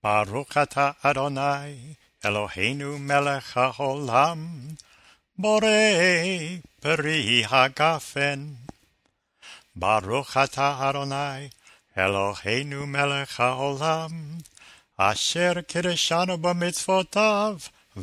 ברוך אתה אדוני, אלוהינו מלך העולם, בורא פרי הגפן. ברוך אתה אדוני, אלוהינו מלך העולם, אשר קידשנו במצוותיו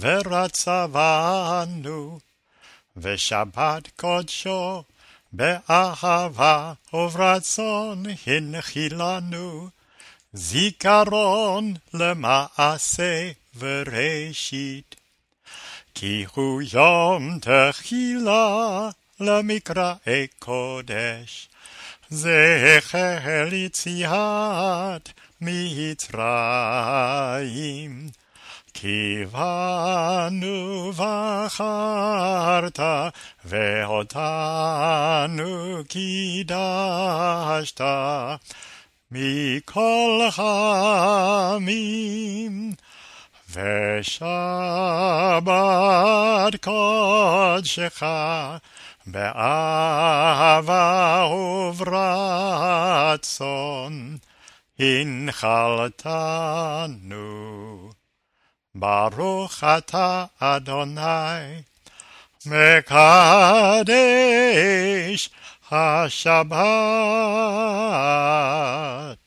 ורצבנו, ושבת קודשו באהבה וברצון הנחילנו, זיכרון למעשה וראשית. כי הוא יום תחילה למקראי קודש, זכר ליציאת מצרים. כי בנו בחרת ואותנו קידשת מכל העמים, ושבת קודשך באהבה וברצון הנחלתנו. ברוך אתה אדוני, מקדש השבת.